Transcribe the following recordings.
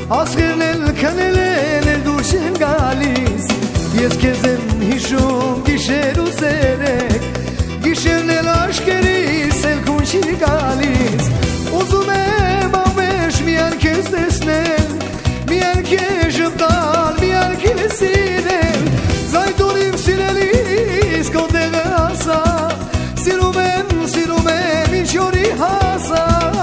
Ասղերն էլ քնել էլ դուրս են գալիս Ես քեզ եմ հիշում գիշեր ու ցերեկ Գիշերն էլ աշկերիս էլ քուն չի գալիս Ուզում եմ ամենշ միան քեզ տեսնել Միան քեզ ժպտալ, միան քեզ սիրել Զայդուր իմ սիրելիս քո տեղը ասա Սիրում եմ ինչ օրի հասա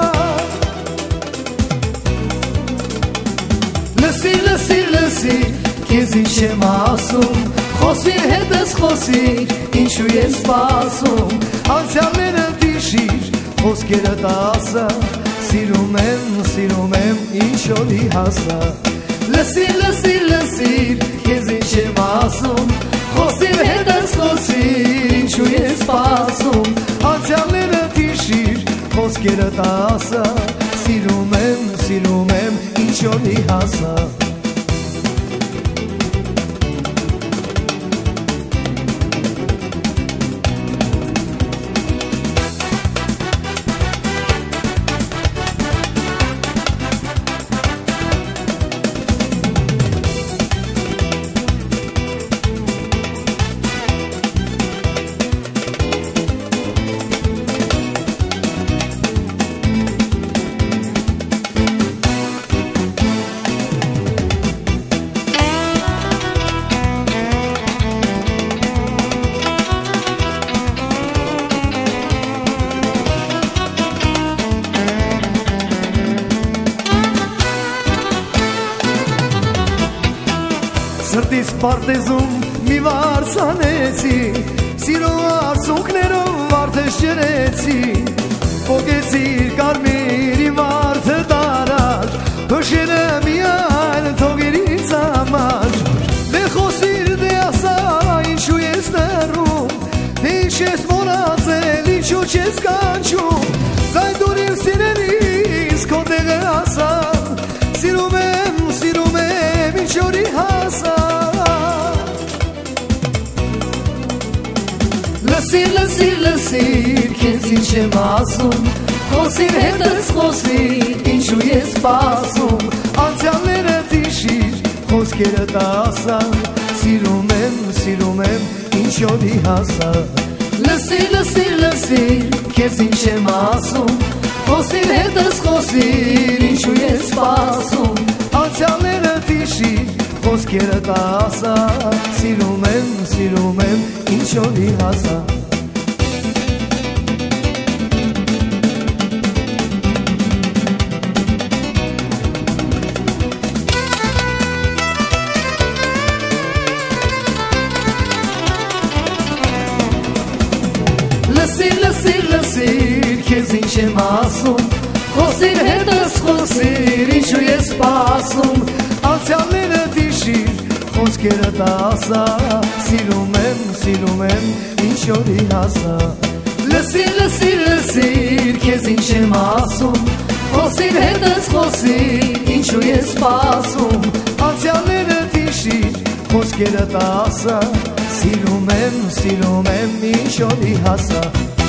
Լսիր, քեզ ինչ եմ ասում Խոսիր հետս խոսիր, ինչու ես սպասում Անցյալները դիշիր, խոսքերդ ասա Սիրում եմ, ինչ օրի հասա Լսիր, քեզ ինչ եմ ասում Խոսիր հետս խոսիր, ինչու ես սպասում Անցյալները դիշիր, խոսքերդ ասա Սիրում եմ, ինչ օրի հասա Սրտիս պարտեզում մի վարսանեցի Սիրո արցունքներով վարդես ջրեցի Պոգեցիր կարմիրի վարդը տարար Հոշերը միայն թողիր ինձ համար Դե խոսիր դե ասա ինչու ես նռում Դե ինչ ես մորացել ինչու չես կանչում Զայդուր իմ սիրելիս քո տեղը ասա Սիրում եմ ինչ օրի հասա Լսիր, քեզ ինչ եմ ասում Խոսիր հետս խոսիր, ինչու ես սպասում Անցյալները դիշիր, խոսքերդ ասա Սիրում եմ, ինչ օրի հասա Լսիր, քեզ ինչ եմ ասում Խոսիր հետս խոսիր, ինչու ես սպասում Անցյալները դիշիր, խոսքերդ ասա Սիրում եմ, ինչ օրի հասա Լսիր, քեզ ինչ եմ ասում Խոսիր հետս խոսիր, ինչու ես սպասում Անցյալները դիշիր, խոսքերդ ասա Սիրում եմ, ինչ օրի հասա Լսիր, քեզ ինչ եմ ասում Խոսիր հետս խոսիր, ինչու ես սպասում Անցյալները դիշիր, խոսքերդ ասա Սիրում եմ, ինչ օրի հասա